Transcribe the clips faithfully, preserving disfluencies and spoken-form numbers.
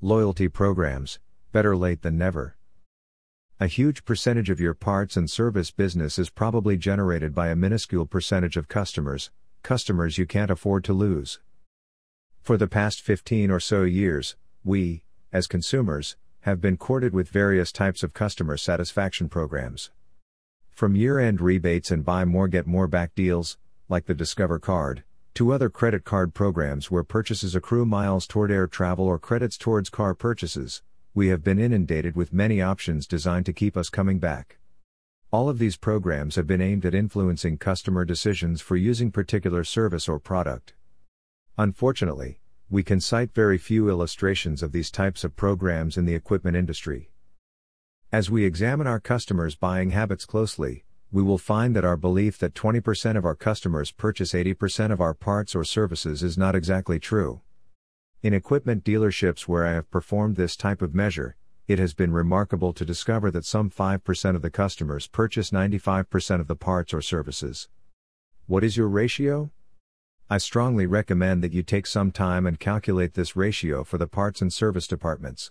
Loyalty programs, better late than never. A huge percentage of your parts and service business is probably generated by a minuscule percentage of customers, customers you can't afford to lose. For the past fifteen or so years, we, as consumers, have been courted with various types of customer satisfaction programs. From year-end rebates and buy more get more back deals, like the Discover card, to other credit card programs where purchases accrue miles toward air travel or credits towards car purchases, we have been inundated with many options designed to keep us coming back. All of these programs have been aimed at influencing customer decisions for using particular service or product. Unfortunately, we can cite very few illustrations of these types of programs in the equipment industry. As we examine our customers' buying habits closely, we will find that our belief that twenty percent of our customers purchase eighty percent of our parts or services is not exactly true. In equipment dealerships where I have performed this type of measure, it has been remarkable to discover that some five percent of the customers purchase ninety-five percent of the parts or services. What is your ratio? I strongly recommend that you take some time and calculate this ratio for the parts and service departments.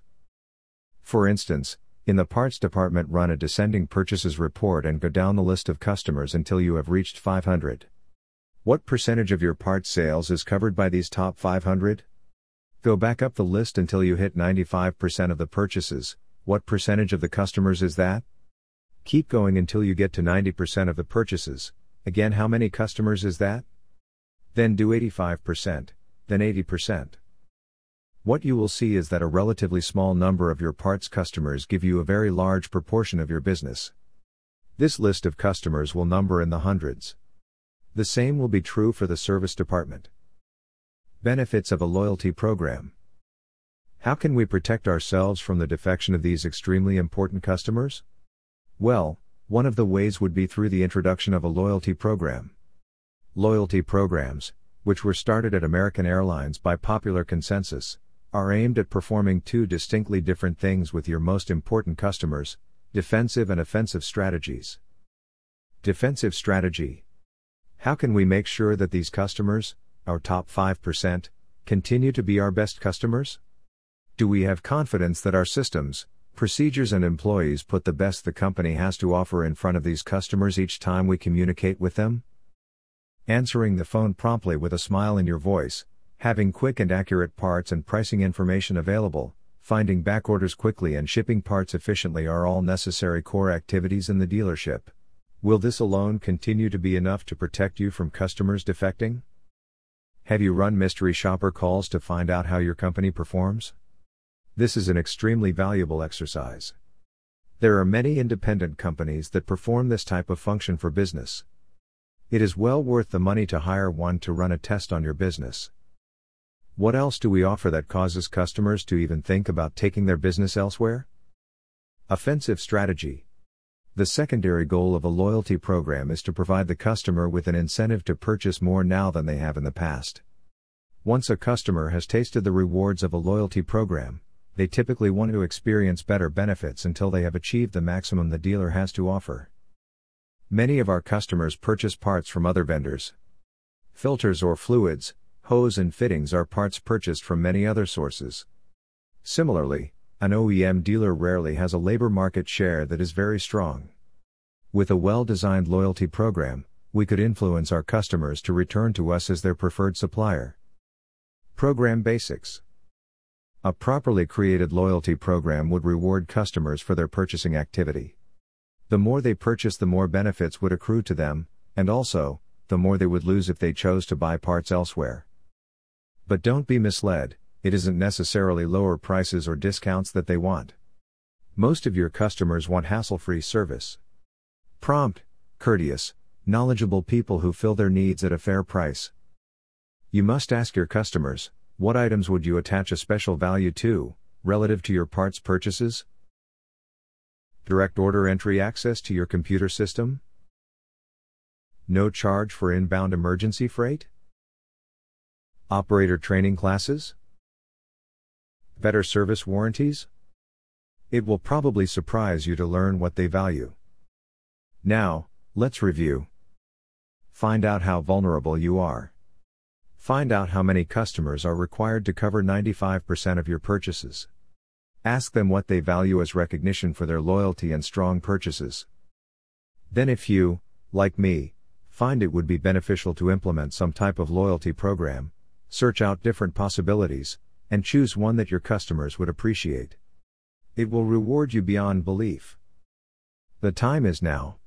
For instance, in the parts department, run a descending purchases report and go down the list of customers until you have reached five hundred. What percentage of your parts sales is covered by these top five hundred? Go back up the list until you hit ninety-five percent of the purchases. What percentage of the customers is that? Keep going until you get to ninety percent of the purchases. Again, how many customers is that? Then do eighty-five percent, then eighty percent. What you will see is that a relatively small number of your parts customers give you a very large proportion of your business. This list of customers will number in the hundreds. The same will be true for the service department. Benefits of a loyalty program. How can we protect ourselves from the defection of these extremely important customers? Well, one of the ways would be through the introduction of a loyalty program. Loyalty programs, which were started at American Airlines by popular consensus, are aimed at performing two distinctly different things with your most important customers: defensive and offensive strategies. Defensive strategy. How can we make sure that these customers, our top five percent, continue to be our best customers? Do we have confidence that our systems, procedures and employees put the best the company has to offer in front of these customers each time we communicate with them? Answering the phone promptly with a smile in your voice, having quick and accurate parts and pricing information available, finding back orders quickly and shipping parts efficiently are all necessary core activities in the dealership. Will this alone continue to be enough to protect you from customers defecting? Have you run mystery shopper calls to find out how your company performs? This is an extremely valuable exercise. There are many independent companies that perform this type of function for business. It is well worth the money to hire one to run a test on your business. What else do we offer that causes customers to even think about taking their business elsewhere? Offensive strategy. The secondary goal of a loyalty program is to provide the customer with an incentive to purchase more now than they have in the past. Once a customer has tasted the rewards of a loyalty program, they typically want to experience better benefits until they have achieved the maximum the dealer has to offer. Many of our customers purchase parts from other vendors. Filters or fluids, hose and fittings are parts purchased from many other sources. Similarly, an O E M dealer rarely has a labor market share that is very strong. With a well-designed loyalty program, we could influence our customers to return to us as their preferred supplier. Program basics. A properly created loyalty program would reward customers for their purchasing activity. The more they purchase, the more benefits would accrue to them, and also, the more they would lose if they chose to buy parts elsewhere. But don't be misled, it isn't necessarily lower prices or discounts that they want. Most of your customers want hassle-free service. Prompt, courteous, knowledgeable people who fill their needs at a fair price. You must ask your customers, what items would you attach a special value to, relative to your parts purchases? Direct order entry access to your computer system? No charge for inbound emergency freight? Operator training classes? Better service warranties? It will probably surprise you to learn what they value. Now, let's review. Find out how vulnerable you are. Find out how many customers are required to cover ninety-five percent of your purchases. Ask them what they value as recognition for their loyalty and strong purchases. Then, if you, like me, find it would be beneficial to implement some type of loyalty program, search out different possibilities, and choose one that your customers would appreciate. It will reward you beyond belief. The time is now.